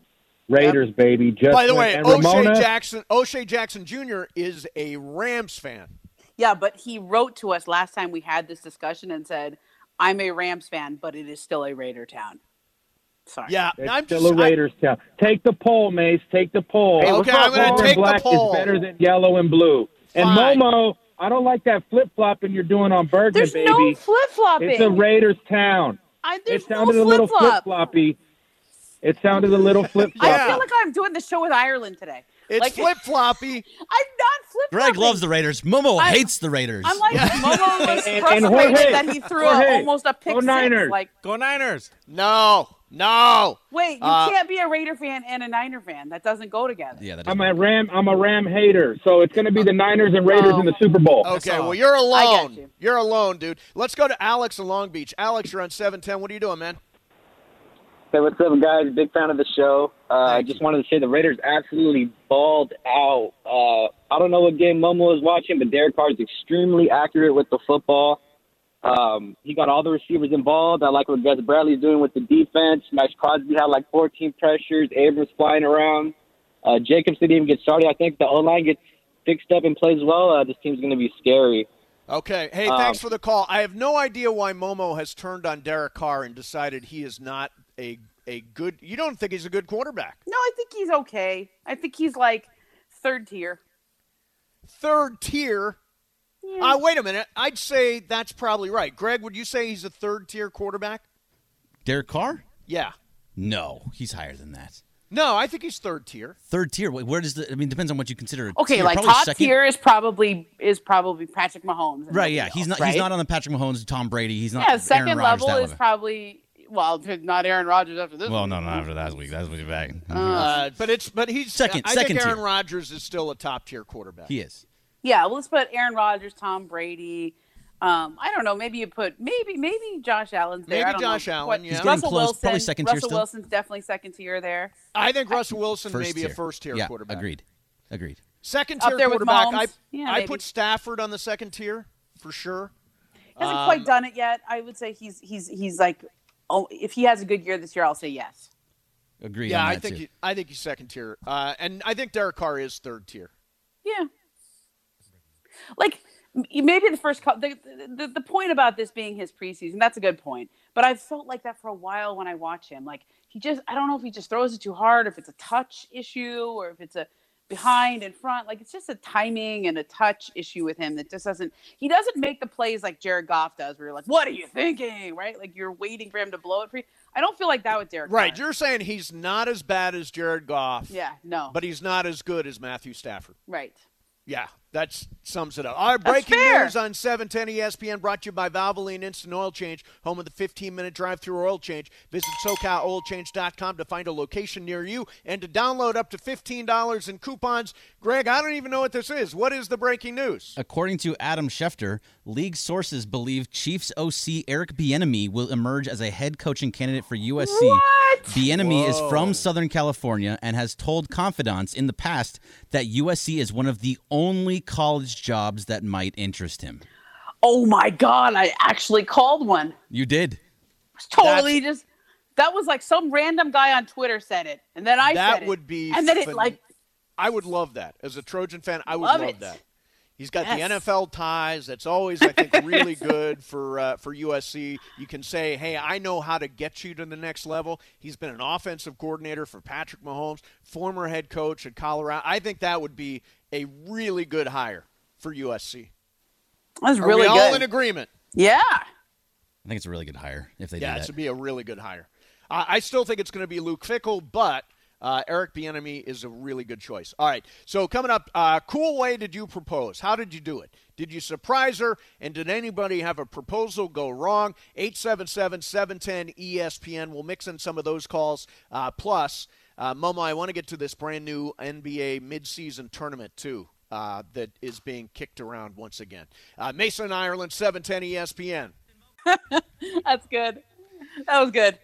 Raiders, yep. baby. Just By the way, and O'Shea Ramona, Jackson, O'Shea Jackson Junior is a Rams fan. Yeah, but he wrote to us last time we had this discussion and said, I'm a Rams fan, but it is still a Raider town. Sorry. Yeah, it's I'm still just, a Raiders I, town. Take the poll, Mace. Take the poll. Hey, okay, I'm going to take black the poll. Is better than yellow and blue. Fine. And Momo, I don't like that flip-flopping you're doing on Bergman, There's baby. no flip-flopping. It's a Raiders town. I, there's it sounded no a little flip-flop. flip-floppy. It sounded a little flip-floppy. I feel like I'm doing the show with Ireland today. It's like, flip-floppy. I'm not flip-flopping. Greg loves the Raiders. Momo I, hates the Raiders. I'm like, Yeah. Momo was And- frustrated and Jorge, that he threw Jorge, a, almost a pick go six. Niners. Like, Go Niners. No, no. wait, you Uh, can't be a Raider fan and a Niner fan. That doesn't go together. yeah, that I'm doesn't a Ram. I'm a Ram hater. So it's going to be the Niners and Raiders Oh. in the Super Bowl. Okay, all. well, you're I alone. got you. You're alone, dude. Let's go to Alex in Long Beach. Alex, you're on seven ten. What are you doing, man? Hey, what's up, guys? Big fan of the show. Uh, I just wanted to say the Raiders absolutely balled out. Uh, I don't know what game Momo was watching, but Derek Carr is extremely accurate with the football. Um, he got all the receivers involved. I like what Gus Bradley's doing with the defense. Max Crosby had like fourteen pressures. Abrams flying around. Uh, Jacobs didn't even get started. I think the O-line gets fixed up and plays well. Uh, this team's going to be scary. Okay. Hey, Um, thanks for the call. I have no idea why Momo has turned on Derek Carr and decided he is not a a good – you don't think he's a good quarterback? No, I think he's okay. I think he's like third tier. Third tier? Yeah. Uh, wait a minute. I'd say that's probably right. Greg, would you say he's a third-tier quarterback? Derek Carr? Yeah. No, he's higher than that. No, I think he's third tier. Third tier. Wait, where does the? I mean, depends on what you consider. A Okay, tier. like Probably top second. tier is probably is probably Patrick Mahomes. and Right? nobody Yeah, he's else, not. right? He's not on the Patrick Mahomes, Tom Brady. He's not. Yeah, second Aaron Rodgers, level that is probably well, not Aaron Rodgers after this. Well, week. no, no, after last week. That's what you're back. Uh, but it's but he's Second- I second think Aaron tier. Rodgers is still a top-tier quarterback. He is. Yeah, well, let's put Aaron Rodgers, Tom Brady. Um, I don't know. Maybe you put maybe maybe Josh Allen's there. Maybe I don't Josh know. Allen, What- yeah. He's getting Russell close. Wilson. Probably second tier Russell still. Wilson's definitely second tier there. I think Russell Wilson First may be tier. a first-tier yeah, quarterback. Agreed. Agreed. Second-tier Up there with quarterback, I, Mahomes. Yeah, I maybe. put Stafford on the second tier for sure. Hasn't Um, quite done it yet. I would say he's he's he's like, oh, if he has a good year this year, I'll say yes. Agreed. Yeah, on I that think too. he, I think he's second tier, uh, and I think Derek Carr is third tier. Yeah. Like m- maybe the first cou- the, the the point about this being his preseason, that's a good point. But I've felt like that for a while when I watch him. Like he just I don't know if he just throws it too hard, if it's a touch issue, or if it's a behind and front. Like it's just a timing and a touch issue with him that just doesn't he doesn't make the plays like Jared Goff does, where you're like, what are you thinking? Right? Like you're waiting for him to blow it for you. I don't feel like that with Derek Right, Carr. you're saying he's not as bad as Jared Goff. Yeah, no. But he's not as good as Matthew Stafford. Right. Yeah, that sums it up. All right, That's breaking fair. news on seven ten E S P N brought to you by Valvoline Instant Oil Change, home of the fifteen-minute drive-through oil change. Visit socal oil change dot com to find a location near you and to download up to fifteen dollars in coupons. Greg, I don't even know what this is. What is the breaking news? According to Adam Schefter, league sources believe Chiefs O C Eric Bieniemy will emerge as a head coaching candidate for U S C. What? Bieniemy is Whoa. from Southern California and has told confidants in the past that U S C is one of the only college jobs that might interest him. Oh my God, I actually called one. You did. Totally just that was like some random guy on Twitter said it, and then I That said it. would be and then it phen- like I would love that. As a Trojan fan, I would Love love, it. that. He's got the Yes. N F L ties. That's always, I think, really good for uh, for U S C. You can say, hey, I know how to get you to the next level. He's been an offensive coordinator for Patrick Mahomes, former head coach at Colorado. I think that would be a really good hire for U S C. that was Are really we all good. in agreement? Yeah. I think it's a really good hire if they Yeah, do it that. should be a really good hire. Uh, I still think it's going to be Luke Fickell, but uh, Eric Bieniemy is a really good choice. All right, so coming up, uh, cool way did you propose? How did you do it? Did you surprise her, and did anybody have a proposal go wrong? eight seven seven, seven one zero, E S P N. We'll mix in some of those calls. Uh, plus, uh, Momo, I want to get to this brand-new N B A midseason tournament, too, uh, that is being kicked around once again. Uh, Mason, Ireland, seven ten E S P N. That's good. That was good.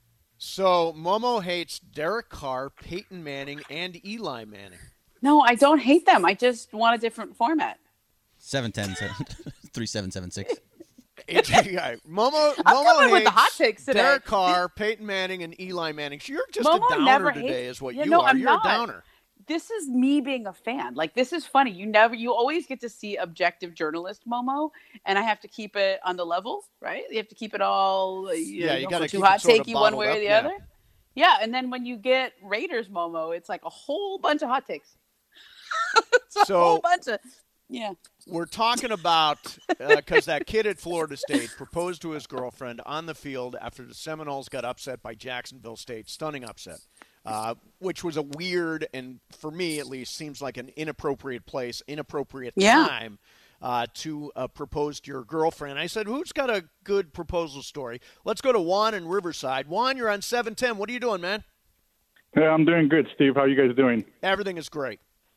So Momo hates Derek Carr, Peyton Manning, and Eli Manning. No, I don't hate them. I just want a different format. seven ten, three seven seven six. It's, yeah, Momo, I'm Momo coming hates with the hot takes today. Derek Carr, Peyton Manning, and Eli Manning. You're just Momo a downer never today, hates- is what Yeah, you no, are. I'm You're not. a downer. This is me being a fan. Like, this is funny. You never, you always get to see objective journalist Momo, and I have to keep it on the level, right? You have to keep it all. You Yeah, know, you go gotta for too keep it hot sort of takey one way or bottled the up, yeah. other. Yeah, and then when you get Raiders Momo, it's like a whole bunch of hot takes. it's a So- whole bunch of yeah. We're talking about because that kid at Florida State proposed to his girlfriend on the field after the Seminoles got upset by Jacksonville State. Stunning upset. Uh, which was a weird and, for me at least, seems like an inappropriate place, inappropriate Yeah. time uh, to uh, propose to your girlfriend. I said, who's got a good proposal story? Let's go to Juan in Riverside. Juan, you're on seven ten. What are you doing, man? Hey, I'm doing good, Steve. How are you guys doing? Everything is great.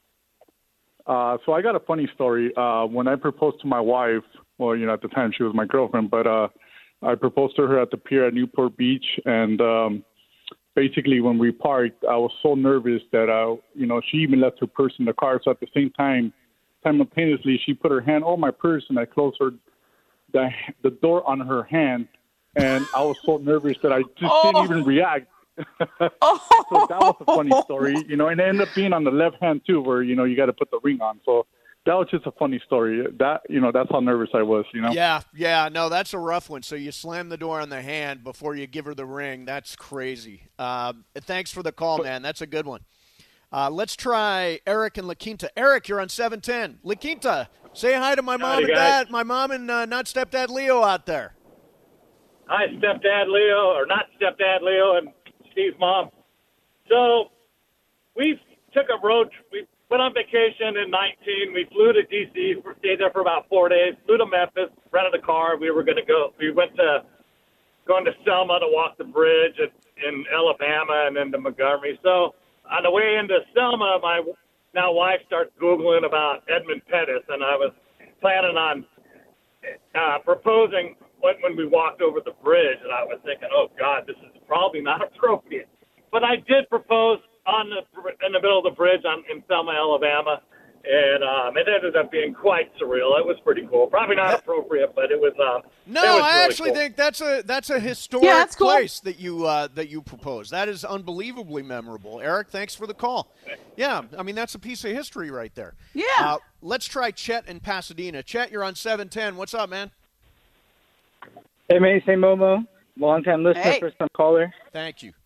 Uh, so I got a funny story. Uh, when I proposed to my wife, well, you know, at the time she was my girlfriend, but uh, I proposed to her at the pier at Newport Beach, and um, basically when we parked, I was so nervous that, uh, you know, she even left her purse in the car. So at the same time, simultaneously, she put her hand on my purse, and I closed her the the door on her hand, and I was so nervous that I just Oh. didn't even react. Oh. So that was a funny story, you know, and it ended up being on the left hand too, where, you know, you got to put the ring on. So that was just a funny story. That, you know, that's how nervous I was, you know. Yeah, yeah, no, that's a rough one. So you slam the door on the hand before you give her the ring. That's crazy. Um, thanks for the call, man. That's a good one. Uh, let's try Eric and La Quinta. Eric, you're on seven ten. La Quinta, say hi to my mom Howdy, and guys. dad, my mom and uh, not stepdad Leo out there. Hi, stepdad Leo, or not stepdad Leo, and Steve's mom. So we took a road. We went on vacation in nineteen. We flew to D C, stayed there for about four days. Flew to Memphis, rented a car. We were going to go. We went to going to Selma to walk the bridge in, in Alabama, and then to Montgomery. So on the way into Selma, my now wife starts Googling about Edmund Pettis, and I was planning on uh, proposing when, when we walked over the bridge, and I was thinking, oh, God, this is probably not appropriate. But I did propose on the in the middle of the bridge on, in Selma, Alabama, and um, it ended up being quite surreal. It was pretty cool. Probably not appropriate, but it was. Uh, No, it was I really actually cool. think that's a that's a historic Yeah, that's cool. place that you uh, that you propose. That is unbelievably memorable. Eric, thanks for the call. Yeah, I mean that's a piece of history right there. Yeah. Uh, let's try Chet in Pasadena. Chet, you're on seven ten. What's up, man? Hey, Mace. Hey, Momo. Long-time listener, Hey. first-time caller. Thank you.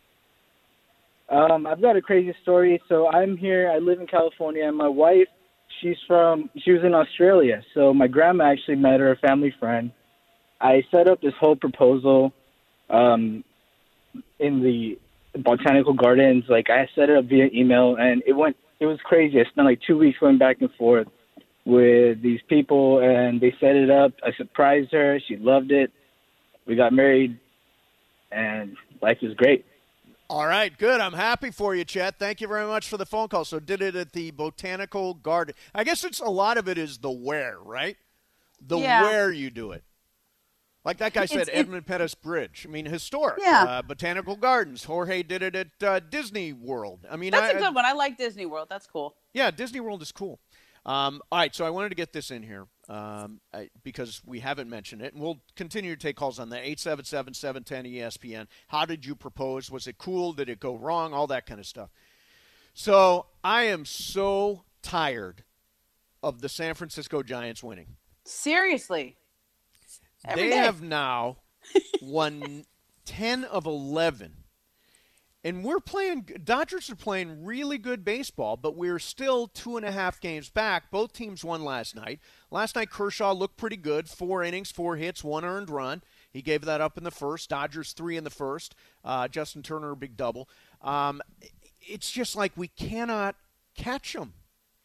Um, I've got a crazy story. So I'm here. I live in California, and my wife, she's from. She was in Australia. So my grandma actually met her, a family friend. I set up this whole proposal um, in the botanical gardens. Like I set it up via email, and it went. It was crazy. I spent like two weeks going back and forth with these people, and they set it up. I surprised her. She loved it. We got married, and life was great. All right, good. I'm happy for you, Chet. Thank you very much for the phone call. So did it at the Botanical Garden. I guess it's a lot of it is the where, right? The Yeah. where you do it. Like that guy said, It's- it- Edmund Pettus Bridge. I mean, historic. Yeah. Uh, Botanical Gardens. Jorge did it at uh, Disney World. I mean, That's I, a good one. I like Disney World. That's cool. Yeah, Disney World is cool. Um, all right, so I wanted to get this in here um, I, because we haven't mentioned it, and we'll continue to take calls on the eight seven seven, seven one zero, E S P N. How did you propose? Was it cool? Did it go wrong? All that kind of stuff. So I am so tired of the San Francisco Giants winning. Seriously. Every they day. have now won ten of eleven. And we're playing – Dodgers are playing really good baseball, but we're still two and a half games back. Both teams won last night. Last night, Kershaw looked pretty good. Four innings, four hits, one earned run. He gave that up in the first. Dodgers three in the first. Uh, Justin Turner, a big double. Um, it's just like we cannot catch them.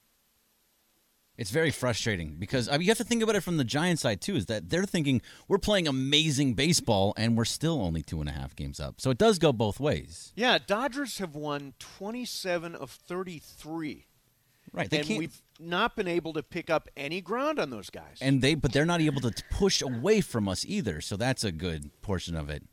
It's very frustrating because I mean, you have to think about it from the Giants side, too, is that they're thinking we're playing amazing baseball and we're still only two and a half games up. So it does go both ways. Yeah, Dodgers have won twenty-seven of thirty-three. Right. They and can't, we've not been able to pick up any ground on those guys. and they, but they're not able to push away from us either. So that's a good portion of it.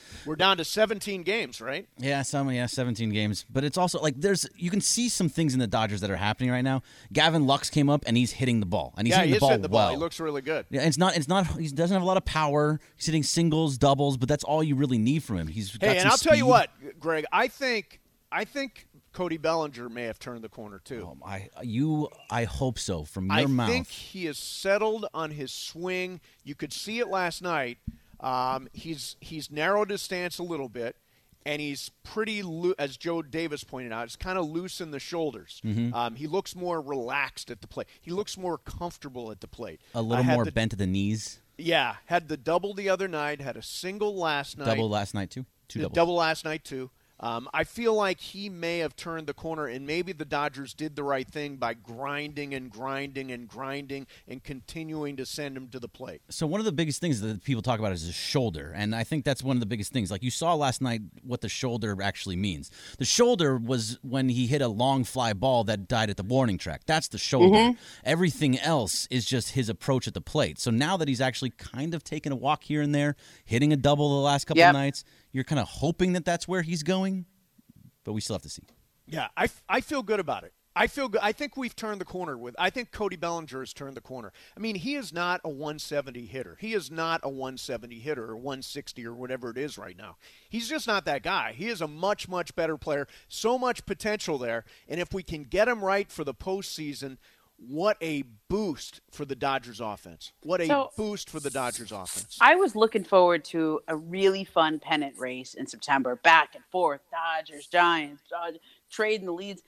We're down to seventeen games, right? Yeah, some yeah, seventeen games. But it's also like there's you can see some things in the Dodgers that are happening right now. Gavin Lux came up and he's hitting the ball, and he's yeah, hitting he the is ball hitting the well. ball. He looks really good. Yeah, it's not it's not he doesn't have a lot of power. He's hitting singles, doubles, but that's all you really need from him. He's got Hey, and some I'll tell you speed. what, Greg, I think I think Cody Bellinger may have turned the corner too. Um, I you I hope so from your I mouth. think he is settled on his swing. You could see it last night. Um, he's he's narrowed his stance a little bit, and he's pretty loo- as Joe Davis pointed out. He's kind of loose in the shoulders. Mhm. Um, he looks more relaxed at the plate. He looks more comfortable at the plate. a little I had more the- bent at the knees. Yeah, had the double the other night. Had a single last night. Double last night too. Two The doubles. double last night too. Um, I feel like he may have turned the corner, and maybe the Dodgers did the right thing by grinding and grinding and grinding and continuing to send him to the plate. So one of the biggest things that people talk about is his shoulder, and I think that's one of the biggest things. Like you saw last night what the shoulder actually means. The shoulder was when he hit a long fly ball that died at the warning track. That's the shoulder. Mhm. Everything else is just his approach at the plate. So now that he's actually kind of taken a walk here and there, hitting a double the last couple Yep. of nights, you're kind of hoping that that's where he's going, but we still have to see. Yeah, I, I feel good about it. I feel good. I think we've turned the corner with. I think Cody Bellinger has turned the corner. I mean, he is not a one seventy hitter. He is not a one seventy hitter or one sixty or whatever it is right now. He's just not that guy. He is a much, much better player. So much potential there. And if we can get him right for the postseason, what a boost for the Dodgers offense. What a So- boost for the Dodgers offense. I was looking forward to a really fun pennant race in September, back and forth, Dodgers, Giants, Dodgers, trading the leads.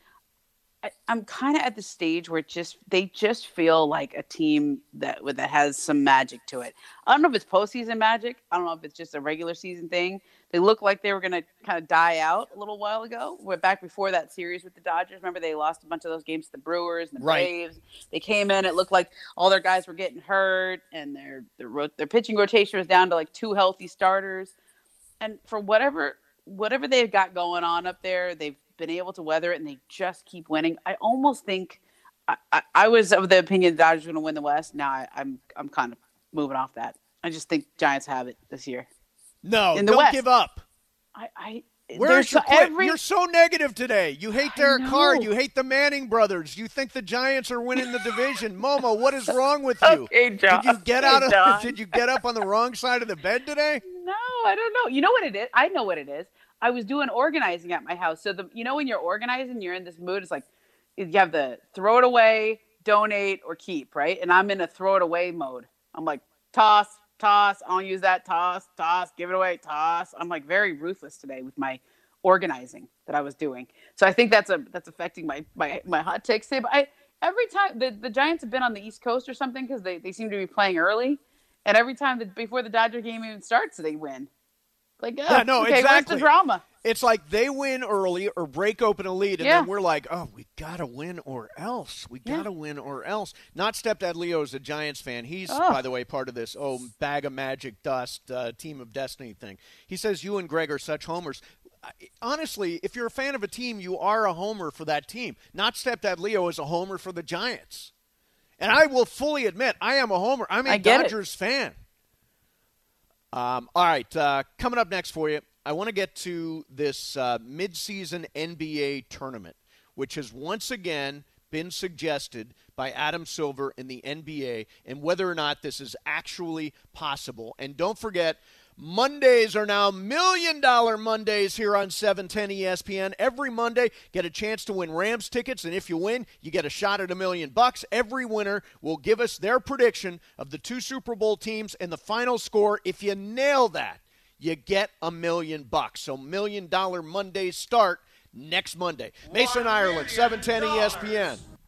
I, I'm kind of at the stage where it just they just feel like a team that that has some magic to it. I don't know if it's postseason magic. I don't know if it's just a regular season thing. They look like they were going to kind of die out a little while ago. We're back before that series with the Dodgers. Remember, they lost a bunch of those games to the Brewers and the Right. Braves. They came in. It looked like all their guys were getting hurt, and their their ro- their pitching rotation was down to like two healthy starters. And for whatever whatever they've got going on up there, they've been able to weather it, and they just keep winning. I almost think I, I, I was of the opinion the Dodgers were going to win the West. Now I, I'm I'm kind of moving off that. I just think Giants have it this year. No, in the don't West. give up. I, I Where's there's your so- quit? every You're so negative today. You hate Derek know. Carr. You hate the Manning brothers. You think the Giants are winning the division. Momo, what is wrong with you? Okay, John. Did you get Okay, out of? John. Did you get up on the wrong side of the bed today? No, I don't know. You know what it is? I know what it is. I was doing organizing at my house. So the you know when you're organizing, you're in this mood. It's like you have the throw it away, donate, or keep, right? And I'm in a throw it away mode. I'm like toss, toss. I don't use that. Toss, toss. Give it away. Toss. I'm like very ruthless today with my organizing that I was doing. So I think that's a that's affecting my my my hot takes today. But I every time the, the Giants have been on the East Coast or something because they, they seem to be playing early, and every time that before the Dodger game even starts, they win. Like, oh, Yeah, no, okay, where's exactly. the drama? It's like they win early or break open a lead, and Yeah. then we're like, oh, we got to win or else. We got to win or else. Not Stepdad Leo is a Giants fan. He's, Oh. by the way, part of this, oh, bag of magic dust, uh, team of destiny thing. He says you and Greg are such homers. I- Honestly, if you're a fan of a team, you are a homer for that team. Not Stepdad Leo is a homer for the Giants. And I will fully admit, I am a homer. I'm a I get it. Dodgers fan. Um, all right, uh, coming up next for you, I want to get to this uh, midseason N B A tournament, which has once again been suggested by Adam Silver in the N B A, and whether or not this is actually possible. And don't forget, Mondays are now Million Dollar Mondays here on seven ten E S P N. Every Monday, get a chance to win Rams tickets, and if you win, you get a shot at a million bucks. Every winner will give us their prediction of the two Super Bowl teams and the final score. If you nail that, you get a million bucks. So Million Dollar Mondays start next Monday. Mason Ireland, seven ten E S P N.